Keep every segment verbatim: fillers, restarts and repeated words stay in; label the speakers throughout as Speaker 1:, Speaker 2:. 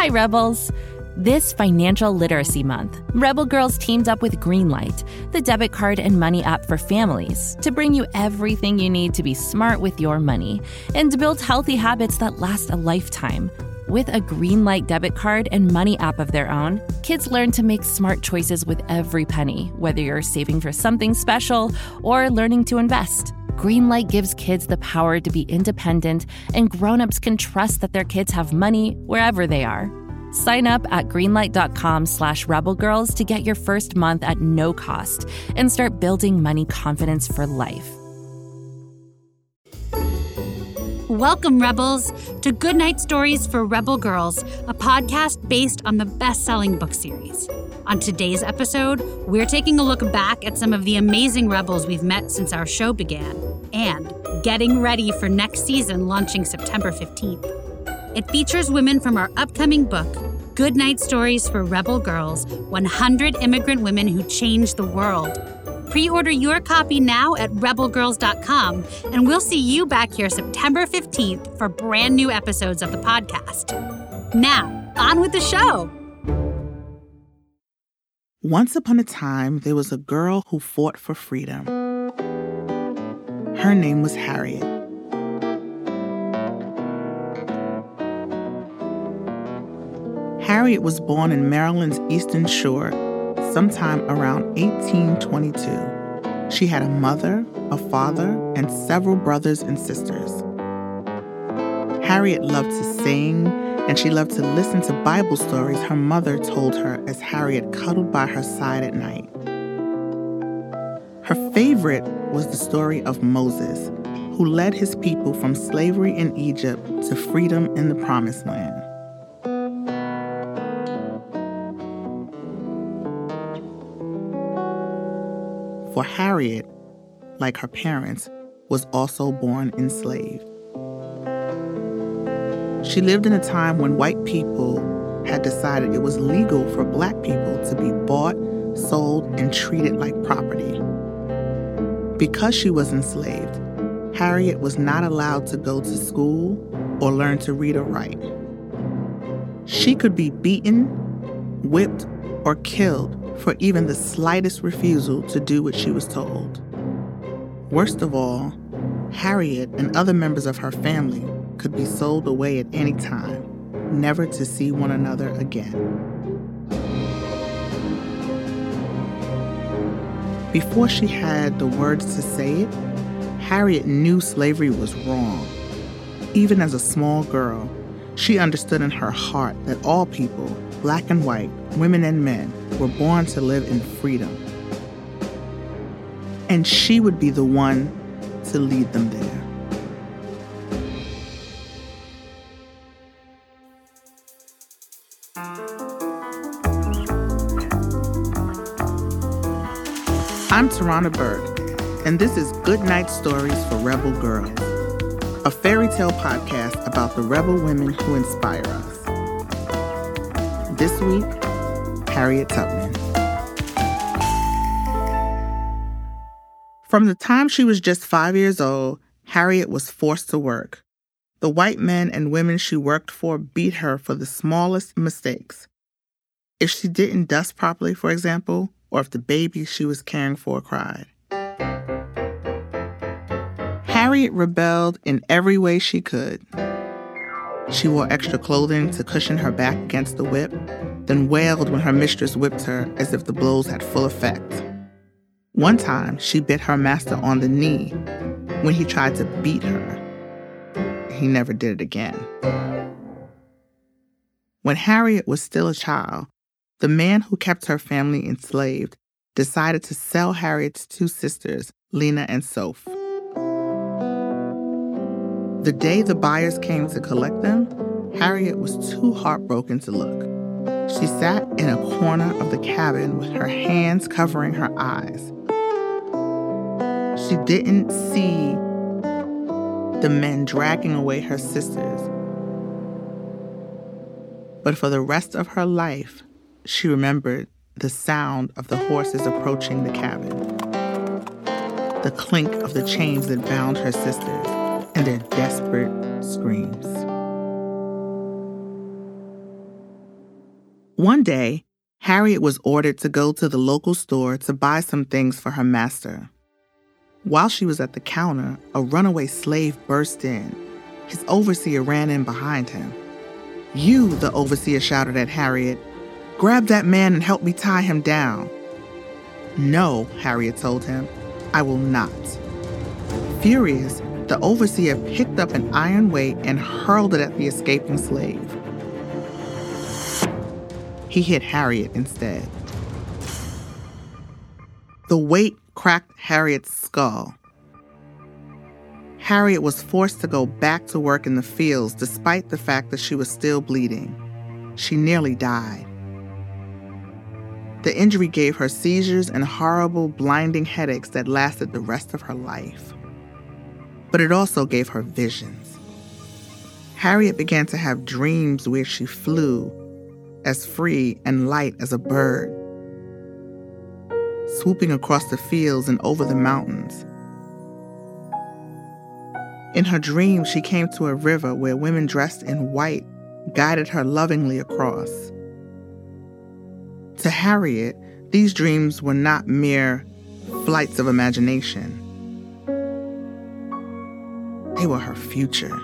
Speaker 1: Hi, Rebels. This Financial Literacy Month, Rebel Girls teamed up with Greenlight, the debit card and money app for families, to bring you everything you need to be smart with your money and to build healthy habits that last a lifetime. With a Greenlight debit card and money app of their own, kids learn to make smart choices with every penny, whether you're saving for something special or learning to invest. Greenlight gives kids the power to be independent, and grown-ups can trust that their kids have money wherever they are. Sign up at greenlight.com slash rebelgirls to get your first month at no cost and start building money confidence for life.
Speaker 2: Welcome, Rebels, to Goodnight Stories for Rebel Girls, a podcast based on the best-selling book series. On today's episode, we're taking a look back at some of the amazing Rebels we've met since our show began and getting ready for next season launching September fifteenth. It features women from our upcoming book, Goodnight Stories for Rebel Girls, one hundred Immigrant Women Who Changed the World. Pre-order your copy now at rebel girls dot com, and we'll see you back here September fifteenth for brand new episodes of the podcast. Now, on with the show.
Speaker 3: Once upon a time, there was a girl who fought for freedom. Her name was Harriet. Harriet was born in Maryland's Eastern Shore sometime around eighteen twenty-two. She had a mother, a father, and several brothers and sisters. Harriet loved to sing, and she loved to listen to Bible stories her mother told her as Harriet cuddled by her side at night. Her favorite was the story of Moses, who led his people from slavery in Egypt to freedom in the Promised Land. For Harriet, like her parents, was also born enslaved. She lived in a time when white people had decided it was legal for black people to be bought, sold, and treated like property. Because she was enslaved, Harriet was not allowed to go to school or learn to read or write. She could be beaten, whipped, or killed for even the slightest refusal to do what she was told. Worst of all, Harriet and other members of her family could be sold away at any time, never to see one another again. Before she had the words to say it, Harriet knew slavery was wrong. Even as a small girl, she understood in her heart that all people, black and white, women and men, were born to live in freedom. And she would be the one to lead them there. I'm Tarana Bird, and this is Goodnight Stories for Rebel Girls, a fairy tale podcast about the rebel women who inspire us. This week, Harriet Tubman. From the time she was just five years old, Harriet was forced to work. The white men and women she worked for beat her for the smallest mistakes. If she didn't dust properly, for example, or if the baby she was caring for cried. Harriet rebelled in every way she could. She wore extra clothing to cushion her back against the whip, then wailed when her mistress whipped her as if the blows had full effect. One time, she bit her master on the knee when he tried to beat her. He never did it again. When Harriet was still a child, the man who kept her family enslaved decided to sell Harriet's two sisters, Lena and Soph. The day the buyers came to collect them, Harriet was too heartbroken to look. She sat in a corner of the cabin with her hands covering her eyes. She didn't see the men dragging away her sisters. But for the rest of her life, she remembered the sound of the horses approaching the cabin, the clink of the chains that bound her sisters, and their desperate screams. One day, Harriet was ordered to go to the local store to buy some things for her master. While she was at the counter, a runaway slave burst in. His overseer ran in behind him. "You," the overseer shouted at Harriet, "grab that man and help me tie him down." "No," Harriet told him, "I will not." Furious, the overseer picked up an iron weight and hurled it at the escaping slave. He hit Harriet instead. The weight cracked Harriet's skull. Harriet was forced to go back to work in the fields despite the fact that she was still bleeding. She nearly died. The injury gave her seizures and horrible, blinding headaches that lasted the rest of her life. But it also gave her visions. Harriet began to have dreams where she flew, as free and light as a bird, swooping across the fields and over the mountains. In her dreams, she came to a river where women dressed in white guided her lovingly across. To Harriet, these dreams were not mere flights of imagination. They were her future.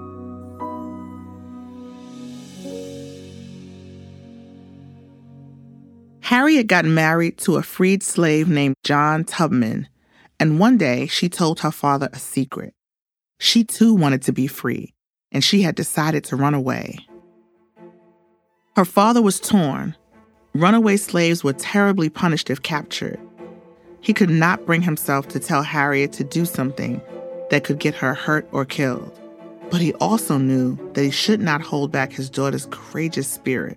Speaker 3: Harriet got married to a freed slave named John Tubman, and one day she told her father a secret. She too wanted to be free, and she had decided to run away. Her father was torn. Runaway slaves were terribly punished if captured. He could not bring himself to tell Harriet to do something that could get her hurt or killed. But he also knew that he should not hold back his daughter's courageous spirit.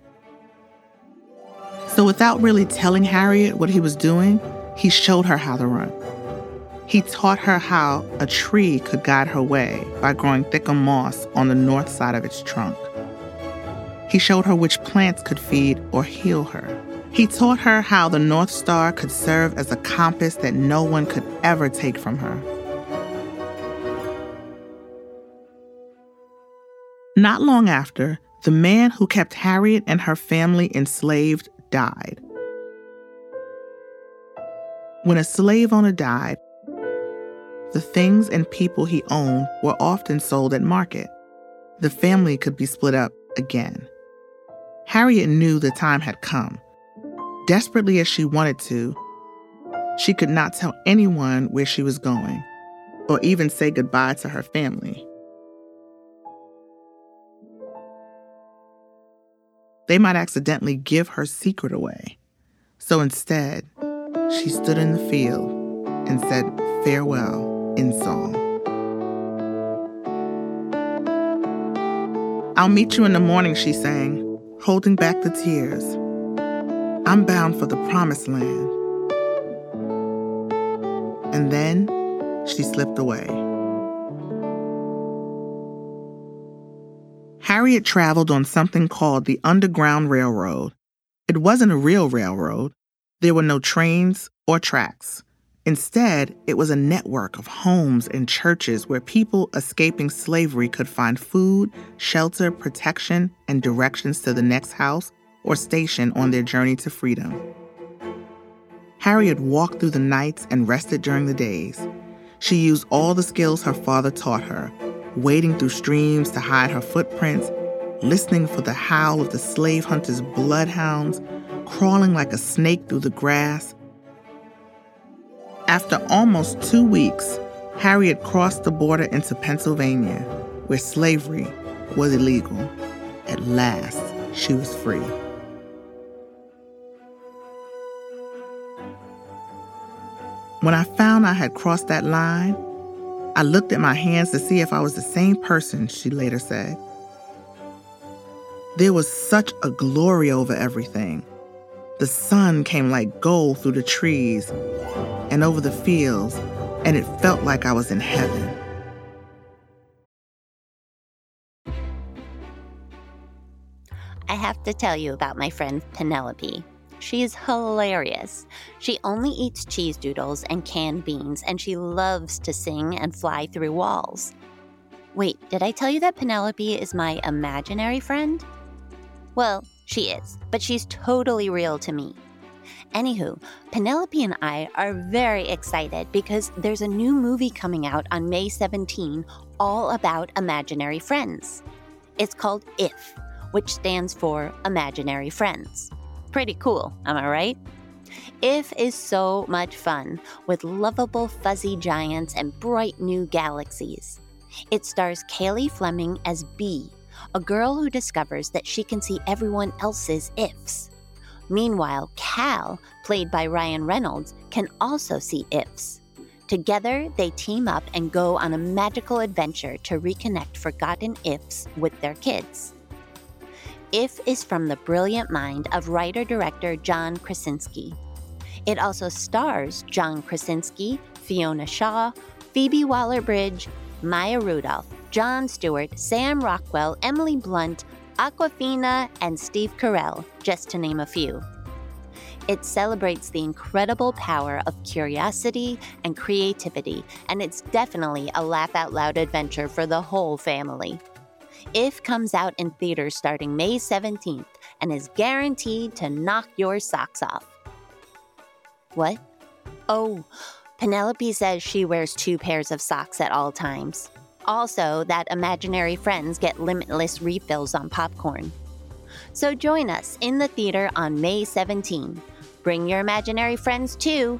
Speaker 3: So without really telling Harriet what he was doing, he showed her how to run. He taught her how a tree could guide her way by growing thicker moss on the north side of its trunk. He showed her which plants could feed or heal her. He taught her how the North Star could serve as a compass that no one could ever take from her. Not long after, the man who kept Harriet and her family enslaved died. When a slave owner died, the things and people he owned were often sold at market. The family could be split up again. Harriet knew the time had come. Desperately as she wanted to, she could not tell anyone where she was going, or even say goodbye to her family. They might accidentally give her secret away. So instead, she stood in the field and said farewell in song. "I'll meet you in the morning," she sang, holding back the tears. "I'm bound for the promised land." And then she slipped away. Harriet traveled on something called the Underground Railroad. It wasn't a real railroad. There were no trains or tracks. Instead, it was a network of homes and churches where people escaping slavery could find food, shelter, protection, and directions to the next house or station on their journey to freedom. Harriet walked through the nights and rested during the days. She used all the skills her father taught her, wading through streams to hide her footprints, listening for the howl of the slave hunters' bloodhounds, crawling like a snake through the grass. After almost two weeks, Harriet crossed the border into Pennsylvania, where slavery was illegal. At last, she was free. When I found I had crossed that line, I looked at my hands to see if I was the same person, she later said. There was such a glory over everything. The sun came like gold through the trees and over the fields, and it felt like I was in heaven.
Speaker 4: I have to tell you about my friend Penelope. She is hilarious. She only eats cheese doodles and canned beans, and she loves to sing and fly through walls. Wait, did I tell you that Penelope is my imaginary friend? Well, She is, but she's totally real to me. Anywho, Penelope and I are very excited because there's a new movie coming out on May seventeenth all about imaginary friends. It's called IF, which stands for Imaginary Friends. Pretty cool, am I right? IF is so much fun with lovable fuzzy giants and bright new galaxies. It stars Kaylee Fleming as Bee, a girl who discovers that she can see everyone else's ifs. Meanwhile, Cal, played by Ryan Reynolds, can also see ifs. Together, they team up and go on a magical adventure to reconnect forgotten ifs with their kids. IF is from the brilliant mind of writer-director John Krasinski. It also stars John Krasinski, Fiona Shaw, Phoebe Waller-Bridge, Maya Rudolph, Jon Stewart, Sam Rockwell, Emily Blunt, Awkwafina, and Steve Carell, just to name a few. It celebrates the incredible power of curiosity and creativity, and it's definitely a laugh-out-loud adventure for the whole family. IF comes out in theaters starting May seventeenth and is guaranteed to knock your socks off. What? Oh, Penelope says she wears two pairs of socks at all times. Also, that imaginary friends get limitless refills on popcorn. So join us in the theater on May seventeenth. Bring your imaginary friends too.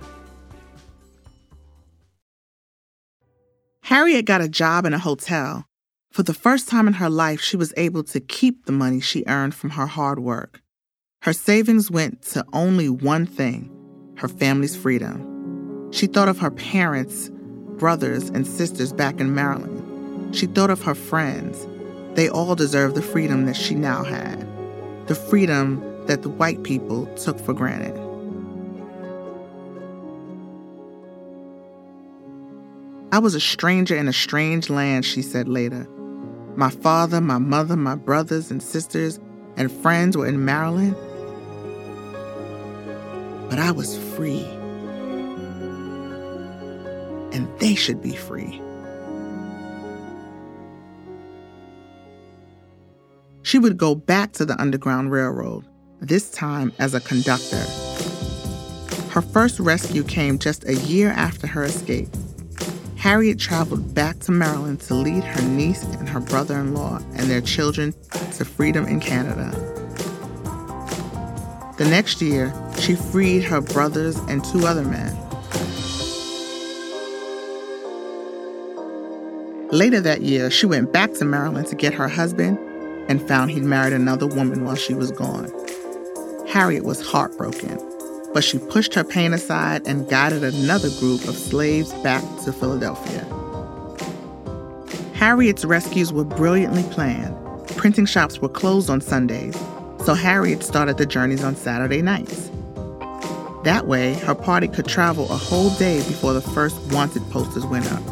Speaker 3: Harriet got a job in a hotel. For the first time in her life, she was able to keep the money she earned from her hard work. Her savings went to only one thing, her family's freedom. She thought of her parents, brothers, and sisters back in Maryland. She thought of her friends. They all deserved the freedom that she now had, the freedom that the white people took for granted. I was a stranger in a strange land, she said later. My father, my mother, my brothers and sisters and friends were in Maryland, but I was free. And they should be free. She would go back to the Underground Railroad, this time as a conductor. Her first rescue came just a year after her escape. Harriet traveled back to Maryland to lead her niece and her brother-in-law and their children to freedom in Canada. The next year, she freed her brothers and two other men. Later that year, she went back to Maryland to get her husband and found he'd married another woman while she was gone. Harriet was heartbroken, but she pushed her pain aside and guided another group of slaves back to Philadelphia. Harriet's rescues were brilliantly planned. Printing shops were closed on Sundays, so Harriet started the journeys on Saturday nights. That way, her party could travel a whole day before the first wanted posters went up.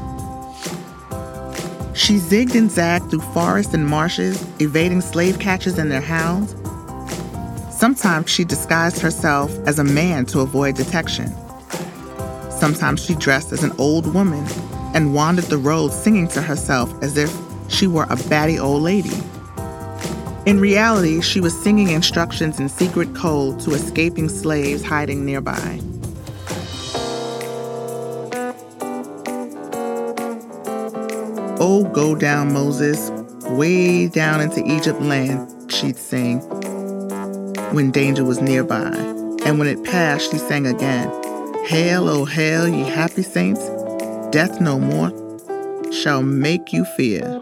Speaker 3: She zigged and zagged through forests and marshes, evading slave catchers and their hounds. Sometimes she disguised herself as a man to avoid detection. Sometimes she dressed as an old woman and wandered the road singing to herself as if she were a batty old lady. In reality, she was singing instructions in secret code to escaping slaves hiding nearby. Oh, go down, Moses, way down into Egypt land, she'd sing when danger was nearby. And when it passed, she sang again, Hail, oh hail, ye happy saints, death no more shall make you fear.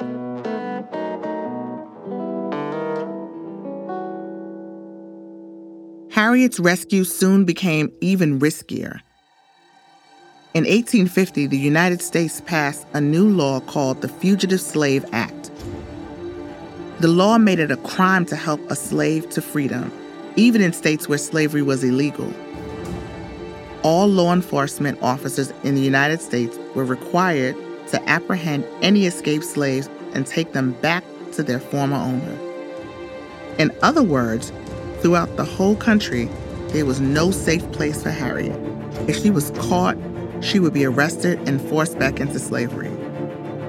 Speaker 3: Harriet's rescue soon became even riskier. In eighteen fifty, the United States passed a new law called the Fugitive Slave Act. The law made it a crime to help a slave to freedom, even in states where slavery was illegal. All law enforcement officers in the United States were required to apprehend any escaped slaves and take them back to their former owner. In other words, throughout the whole country, there was no safe place for Harriet. If she was caught, she would be arrested and forced back into slavery.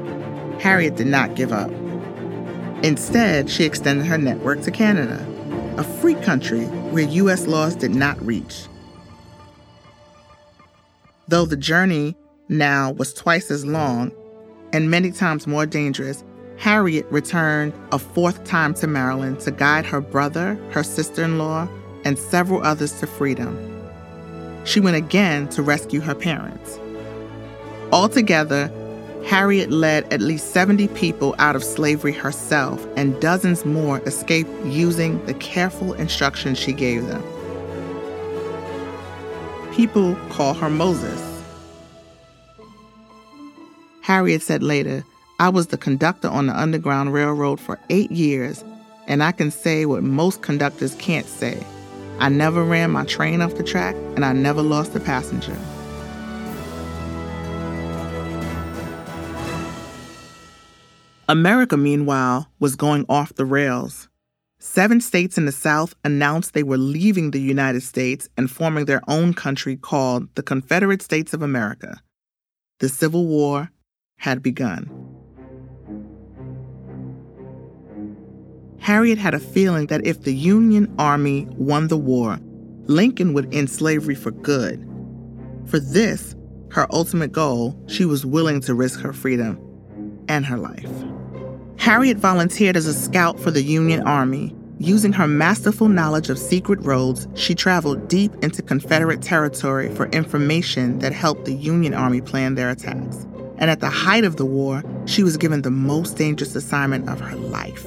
Speaker 3: Harriet did not give up. Instead, she extended her network to Canada. a free country where U S laws did not reach. Though the journey now was twice as long and many times more dangerous, Harriet returned a fourth time to Maryland to guide her brother, her sister-in-law, and several others to freedom. She went again to rescue her parents. Altogether, Harriet led at least seventy people out of slavery herself, and dozens more escaped using the careful instructions she gave them. People call her Moses. Harriet said later, "I was the conductor on the Underground Railroad for eight years, and I can say what most conductors can't say. I never ran my train off the track, and I never lost a passenger." America, meanwhile, was going off the rails. Seven states in the South announced they were leaving the United States and forming their own country called the Confederate States of America. The Civil War had begun. Harriet had a feeling that if the Union Army won the war, Lincoln would end slavery for good. For this, her ultimate goal, she was willing to risk her freedom and her life. Harriet volunteered as a scout for the Union Army. Using her masterful knowledge of secret roads, she traveled deep into Confederate territory for information that helped the Union Army plan their attacks. And at the height of the war, she was given the most dangerous assignment of her life.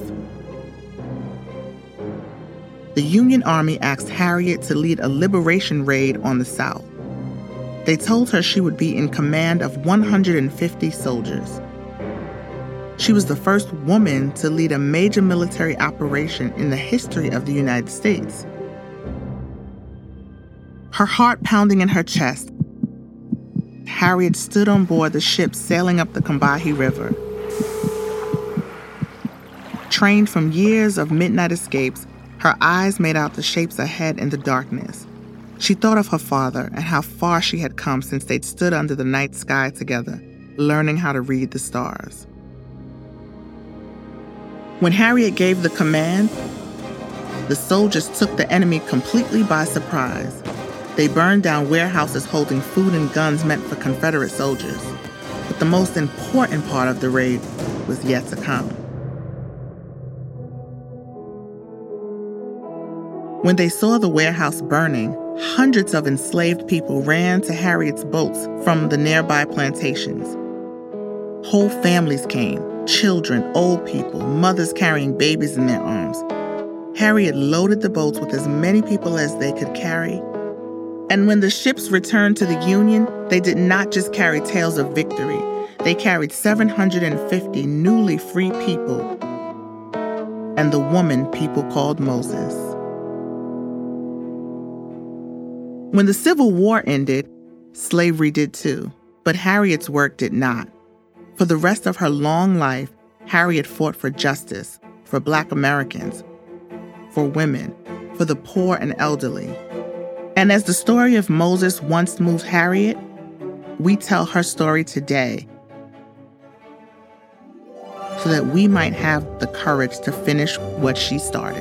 Speaker 3: The Union Army asked Harriet to lead a liberation raid on the South. They told her she would be in command of one hundred fifty soldiers. She was the first woman to lead a major military operation in the history of the United States. Her heart pounding in her chest, Harriet stood on board the ship sailing up the Combahee River. Trained from years of midnight escapes, her eyes made out the shapes ahead in the darkness. She thought of her father and how far she had come since they'd stood under the night sky together, learning how to read the stars. When Harriet gave the command, the soldiers took the enemy completely by surprise. They burned down warehouses holding food and guns meant for Confederate soldiers. But the most important part of the raid was yet to come. When they saw the warehouse burning, hundreds of enslaved people ran to Harriet's boats from the nearby plantations. Whole families came. Children, old people, mothers carrying babies in their arms. Harriet loaded the boats with as many people as they could carry. And when the ships returned to the Union, they did not just carry tales of victory. They carried seven hundred fifty newly free people and the woman people called Moses. When the Civil War ended, slavery did too, but Harriet's work did not. For the rest of her long life, Harriet fought for justice, for Black Americans, for women, for the poor and elderly. And as the story of Moses once moved Harriet, we tell her story today so that we might have the courage to finish what she started.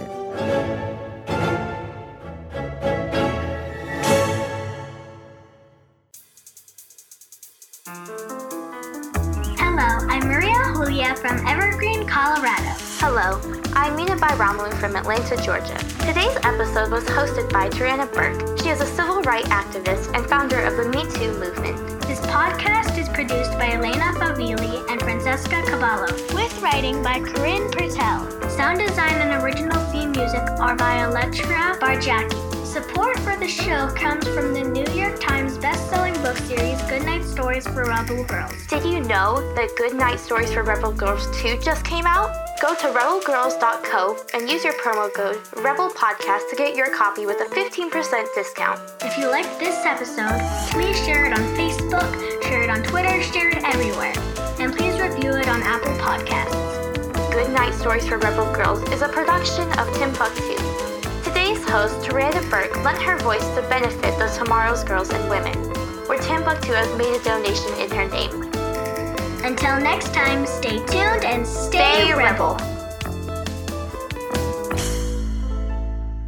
Speaker 5: From Evergreen, Colorado.
Speaker 6: Hello, I'm Mina Bayramlu from Atlanta, Georgia. Today's episode was hosted by Tarana Burke. She is a civil rights activist and founder of the Me Too movement.
Speaker 5: This podcast is produced by Elena Favili and Francesca Cavallo, with writing by Corinne Pertel. Sound design and original theme music are by Electra Barjaki. Support for the show comes from the New York Times best-selling book series Goodnight Stories for Rebel Girls.
Speaker 6: Did you know that Goodnight Stories for Rebel Girls two just came out? Go to rebel girls dot co and use your promo code REBELPODCAST to get your copy with a fifteen percent discount.
Speaker 5: If you liked this episode, please share it on Facebook, share it on Twitter, share it everywhere. And please review it on Apple Podcasts.
Speaker 6: Goodnight Stories for Rebel Girls is a production of Timbuktu. Today's host, Tarana Burke, lent her voice to benefit the tomorrow's girls and women, where Timbuktu has made a donation in her name.
Speaker 5: Until next time, stay tuned and stay,
Speaker 6: stay
Speaker 5: rebel.
Speaker 6: rebel.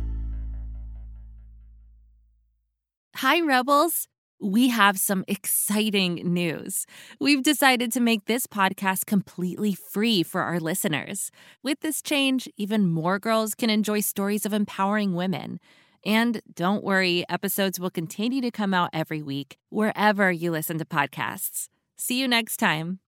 Speaker 1: Hi, Rebels. We have some exciting news. We've decided to make this podcast completely free for our listeners. With this change, even more girls can enjoy stories of empowering women. And don't worry, episodes will continue to come out every week, wherever you listen to podcasts. See you next time.